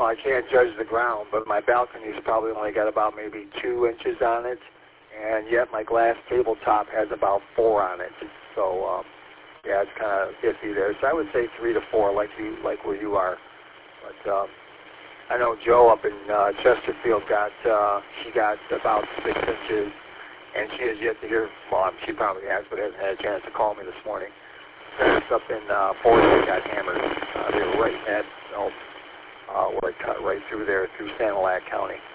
Well, I can't judge the ground, but my balcony's probably only got about maybe 2 inches on it, and yet my glass tabletop has about 4 on it. So, yeah, it's kind of iffy there. So I would say 3 to 4, like where you are. But I know Joe up in Chesterfield she got about 6 inches, and she has yet to hear. Well, she probably has, but hasn't had a chance to call me this morning. It's up in Forest got hammered. They were right at where it cut right through there through Sanilac County.